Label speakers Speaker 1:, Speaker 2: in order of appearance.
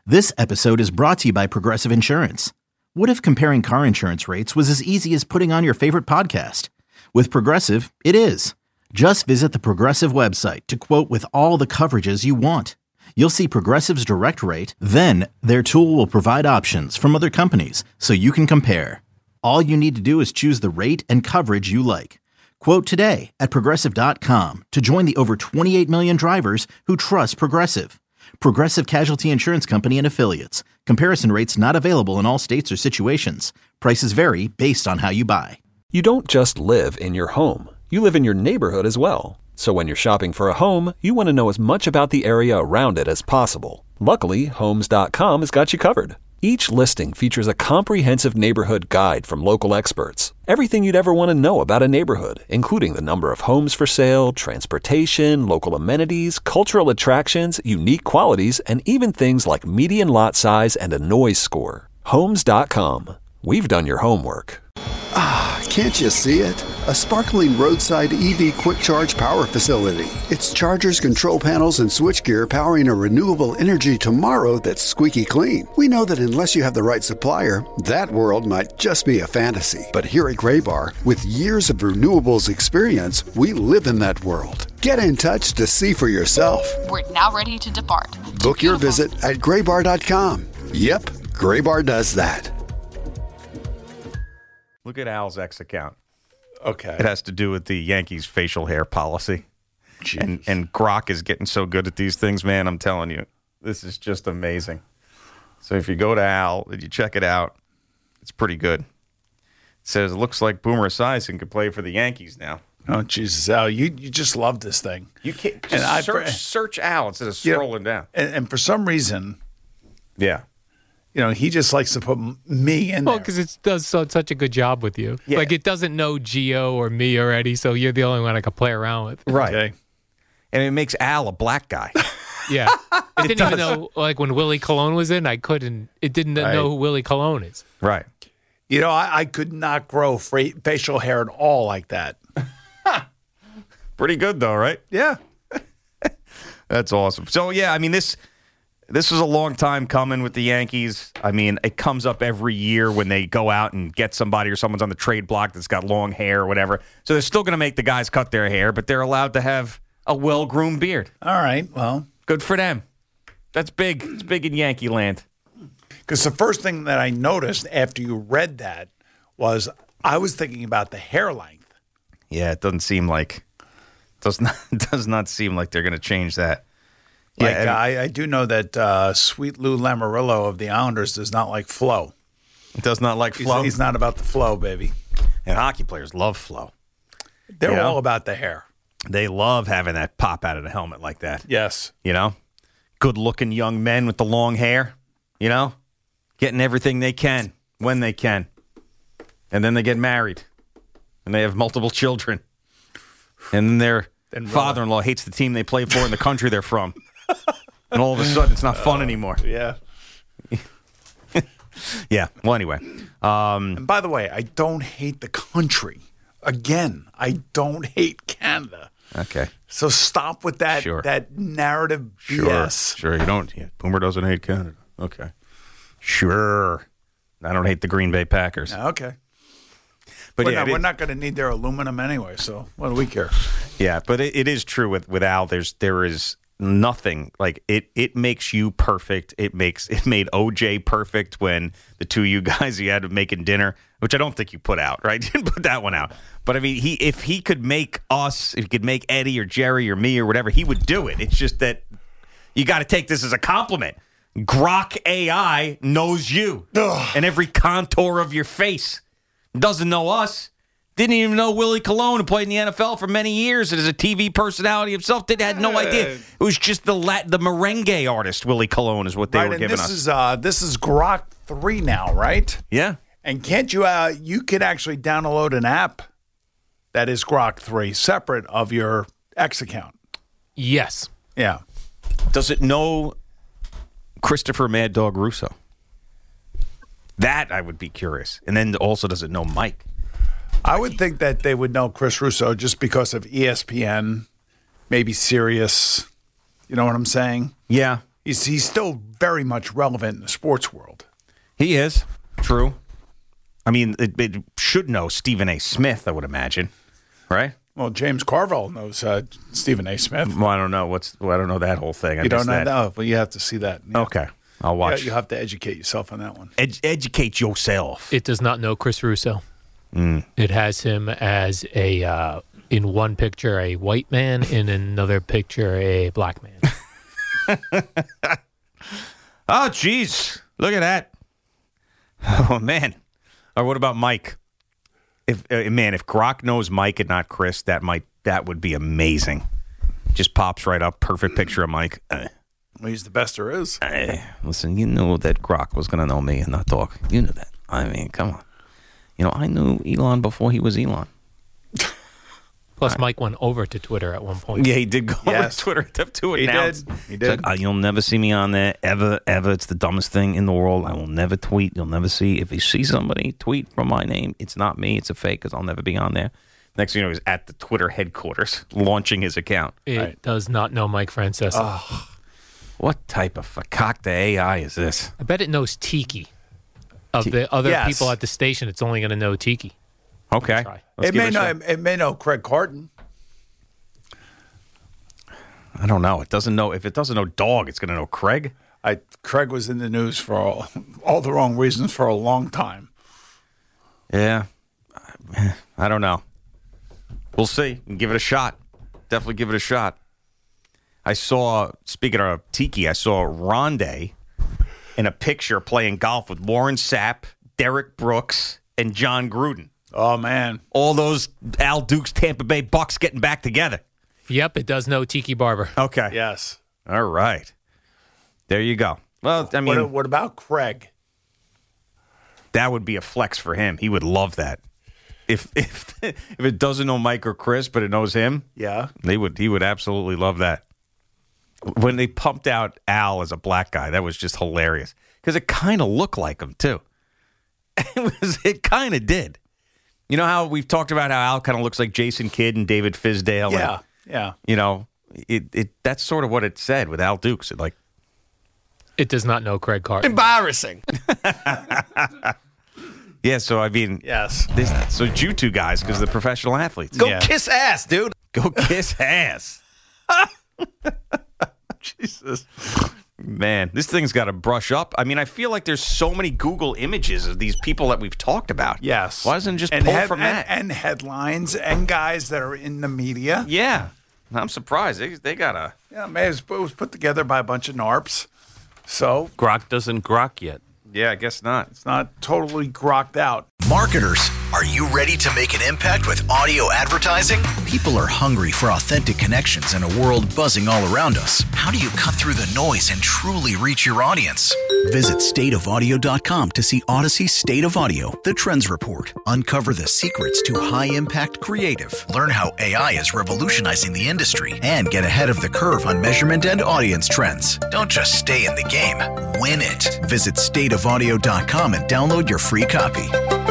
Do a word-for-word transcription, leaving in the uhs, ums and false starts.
Speaker 1: This episode is brought to you by Progressive Insurance. What if comparing car insurance rates was as easy as putting on your favorite podcast? With Progressive, it is. Just visit the Progressive website to quote with all the coverages you want. You'll see Progressive's direct rate, then their tool will provide options from other companies so you can compare. All you need to do is choose the rate and coverage you like. Quote today at Progressive dot com to join the over twenty-eight million drivers who trust Progressive. Progressive Casualty Insurance Company and Affiliates. Comparison rates not available in all states or situations. Prices vary based on how you buy.
Speaker 2: You don't just live in your home. You live in your neighborhood as well. So when you're shopping for a home, you want to know as much about the area around it as possible. Luckily, Homes dot com has got you covered. Each listing features a comprehensive neighborhood guide from local experts. Everything you'd ever want to know about a neighborhood, including the number of homes for sale, transportation, local amenities, cultural attractions, unique qualities, and even things like median lot size and a noise score. Homes dot com. We've done your homework.
Speaker 3: Ah, can't you see it? A sparkling roadside E V quick charge power facility. It's chargers, control panels, and switchgear powering a renewable energy tomorrow that's squeaky clean. We know that unless you have the right supplier, that world might just be a fantasy. But here at Graybar, with years of renewables experience, we live in that world. Get in touch to see for yourself.
Speaker 4: We're now ready to depart.
Speaker 3: Book your visit at graybar dot com. Yep, Graybar does that.
Speaker 5: Look at Al's X account.
Speaker 6: Okay.
Speaker 5: It has to do with the Yankees facial hair policy.
Speaker 6: Jeez.
Speaker 5: And and Grok is getting so good at these things, man. I'm telling you, this is just amazing. So if you go to Al and you check it out, it's pretty good. It says it looks like Boomer Esiason could play for the Yankees now.
Speaker 6: Oh, Jesus, Al, you, you just love this thing.
Speaker 5: You can't just
Speaker 6: And I-
Speaker 5: search, search Al instead of
Speaker 6: You know,
Speaker 5: scrolling down.
Speaker 6: And, and for some reason,
Speaker 5: Yeah.
Speaker 6: you know, he just likes to put m- me in
Speaker 7: Well,
Speaker 6: there.
Speaker 7: because it does so, such a good job with you.
Speaker 5: Yeah.
Speaker 7: Like, it doesn't know Gio or me already, so you're the only one I can play around with.
Speaker 5: Right.
Speaker 6: Okay.
Speaker 5: And it makes Al a black guy.
Speaker 7: Yeah. It didn't even know, like, when Willie Colon was in, I couldn't, it didn't
Speaker 6: Right.
Speaker 7: know who Willie Colon is.
Speaker 5: Right.
Speaker 6: You know, I, I could not grow fra- facial hair at all like that.
Speaker 5: Pretty good, though, right?
Speaker 6: Yeah.
Speaker 5: That's awesome. So, yeah, I mean, this this was a long time coming with the Yankees. I mean, it comes up every year when they go out and get somebody or someone's on the trade block that's got long hair or whatever. So they're still going to make the guys cut their hair, but they're allowed to have a well-groomed beard.
Speaker 6: All right. Well,
Speaker 5: Good for them. That's big. It's big in Yankee land.
Speaker 6: because the first thing that I noticed after you read that was I was thinking about the hair length.
Speaker 5: Yeah, it doesn't seem like does not does not seem like they're going to change that.
Speaker 6: Like,
Speaker 5: Yeah, and-
Speaker 6: I, I do know that uh, Sweet Lou Lamoriello of the Islanders does not like flow.
Speaker 5: It does not like
Speaker 6: He's,
Speaker 5: flow.
Speaker 6: he's not about the flow, baby.
Speaker 5: And hockey players love flow.
Speaker 6: They're
Speaker 5: Yeah.
Speaker 6: all about the hair.
Speaker 5: They love having that pop out of the helmet like that.
Speaker 6: Yes.
Speaker 5: You know, good-looking young men with the long hair. You know, getting everything they can when they can, and then they get married, and they have multiple children, and then their
Speaker 6: Then
Speaker 5: father-in-law hates the team they play for in the country they're from, and all of a sudden it's not fun anymore.
Speaker 6: Yeah.
Speaker 5: Yeah. Well, anyway, um,
Speaker 6: And by the way, I don't hate the country. Again, I don't hate Canada.
Speaker 5: okay.
Speaker 6: So stop with that
Speaker 5: Sure.
Speaker 6: that narrative
Speaker 5: Sure.
Speaker 6: B S.
Speaker 5: Sure, you don't. Yeah, Boomer doesn't hate Canada. Okay. Sure. I don't hate the Green Bay Packers.
Speaker 6: Okay.
Speaker 5: But
Speaker 6: we're
Speaker 5: yeah,
Speaker 6: not,
Speaker 5: it
Speaker 6: we're
Speaker 5: is-
Speaker 6: not going to need their aluminum anyway, so what do we care?
Speaker 5: yeah, but it, it is true with, with Al. There's there is nothing like it. It makes you perfect. It makes it made O J perfect when the two of you guys you had making dinner, which I don't think you put out. Right, you didn't put that one out. But I mean, he if he could make us, if he could make Eddie or Jerry or me or whatever, he would do it. It's just that you got to take this as a compliment. Grok A I knows you and every contour of your face. Doesn't know us. Didn't even know Willie Colon, who played in the N F L for many years and is a T V personality himself. Did had no idea. It was just the Lat- the merengue artist Willie Colon is what they
Speaker 6: right,
Speaker 5: were
Speaker 6: and
Speaker 5: giving
Speaker 6: this
Speaker 5: us.
Speaker 6: is uh, this is Grok three now, right?
Speaker 5: Yeah.
Speaker 6: And can't you? Uh, you could actually download an app that is Grok three, separate of your X account.
Speaker 7: Yes.
Speaker 6: Yeah.
Speaker 5: Does it know Christopher Mad Dog Russo? That I would be curious. And then also, does it know Mike?
Speaker 6: I would think that they would know Chris Russo just because of E S P N, maybe Sirius. You know what I'm saying?
Speaker 5: Yeah.
Speaker 6: he's he's still very much relevant in the sports world.
Speaker 5: He is. True. I mean, it, it should know Stephen A. Smith, I would imagine, right?
Speaker 6: Well, James Carville knows uh, Stephen A. Smith.
Speaker 5: Well, I don't know. What's well, I don't know that whole thing. I
Speaker 6: You don't
Speaker 5: missed
Speaker 6: know
Speaker 5: that.
Speaker 6: that? Oh, well, you have to see that. Yeah.
Speaker 5: Okay. I'll watch.
Speaker 6: Yeah, you have to educate yourself on that one.
Speaker 5: Ed- educate yourself.
Speaker 7: It does not know Chris Russo. It has him as a uh, in one picture a white man, in another picture a black man.
Speaker 5: Oh, jeez. Look at that. Oh, man. Or what about Mike? If uh, man, if Grok knows Mike and not Chris, that might that would be amazing. Just pops right up. Perfect picture of Mike. Uh,
Speaker 6: Well, he's the best there is.
Speaker 5: uh, listen, you knew that Grok was going to know me and not talk. You knew that. I mean, come on. You know, I knew Elon before he was Elon.
Speaker 7: Plus, Mike went over to Twitter at one point.
Speaker 5: Yeah, he did go
Speaker 6: Yes.
Speaker 5: on Twitter to, to
Speaker 6: He
Speaker 5: announce.
Speaker 6: did. He
Speaker 5: It's
Speaker 6: did.
Speaker 5: like, uh, you'll never see me on there ever, ever. It's the dumbest thing in the world. I will never tweet. You'll never see. If you see somebody tweet from my name, it's not me. It's a fake because I'll never be on there. Next thing you know, he's at the Twitter headquarters launching his account.
Speaker 7: It
Speaker 6: Right.
Speaker 7: does not know Mike Francesa.
Speaker 5: What type of fakakta A I is this?
Speaker 7: I bet it knows Tiki. Of the other
Speaker 6: Yes.
Speaker 7: people at the station, it's only going to know Tiki.
Speaker 5: Okay.
Speaker 7: Try.
Speaker 5: Let's
Speaker 6: It
Speaker 5: give
Speaker 6: may
Speaker 5: a
Speaker 6: know.
Speaker 5: shot.
Speaker 6: It, it may know Craig Carton.
Speaker 5: I don't know. It doesn't know. If it doesn't know dog, it's going to know Craig.
Speaker 6: I Craig was in the news for all, all the wrong reasons for a long time.
Speaker 5: Yeah. I don't know. We'll see. Give it a shot. Definitely give it a shot. I saw, speaking of Tiki, I saw Rondé in a picture playing golf with Warren Sapp, Derek Brooks, and John Gruden.
Speaker 6: Oh man,
Speaker 5: All those Al Dukes Tampa Bay Bucks getting back together.
Speaker 7: Yep, it does know Tiki Barber.
Speaker 5: Okay.
Speaker 6: yes.
Speaker 5: All right. There you go. Well, I mean,
Speaker 6: What, what about Craig?
Speaker 5: that would be a flex for him. He would love that. If if if it doesn't know Mike or Chris, but it knows him,
Speaker 6: Yeah.
Speaker 5: they would he would absolutely love that. When they pumped out Al as a black guy, that was just hilarious because it kind of looked like him too. It was it kind of did. You know how we've talked about how Al kind of looks like Jason Kidd and David Fizdale.
Speaker 6: Yeah.
Speaker 5: And,
Speaker 6: Yeah.
Speaker 5: you know, it it that's sort of what it said with Al Dukes. It like
Speaker 7: It does not know Craig Carton.
Speaker 4: Embarrassing.
Speaker 5: yeah. So I mean,
Speaker 6: Yes.
Speaker 5: this, so it's you two guys because they're professional athletes.
Speaker 4: Go
Speaker 6: Yeah.
Speaker 4: kiss ass, dude.
Speaker 5: Go kiss ass.
Speaker 6: Jesus.
Speaker 5: Man, this thing's got to brush up. I mean, I feel like there's so many Google images of these people that we've talked about.
Speaker 6: Yes.
Speaker 5: Why doesn't it just
Speaker 6: and
Speaker 5: pull
Speaker 6: head-
Speaker 5: from
Speaker 6: and,
Speaker 5: that?
Speaker 6: and headlines and guys that are in the media?
Speaker 5: Yeah. I'm surprised. They, they got to.
Speaker 6: Yeah, man, it was, it was put together by a bunch of narps, so
Speaker 8: Grok doesn't grok yet.
Speaker 5: Yeah, I guess not.
Speaker 6: it's not totally grokked out.
Speaker 9: Marketers, are you ready to make an impact with audio advertising? People are hungry for authentic connections in a world buzzing all around us. How do you cut through the noise and truly reach your audience? Visit state of audio dot com to see Odyssey State of Audio, the Trends Report. Uncover the secrets to high-impact creative. Learn how A I is revolutionizing the industry and get ahead of the curve on measurement and audience trends. Don't just stay in the game, win it. Visit state of audio dot com and download your free copy.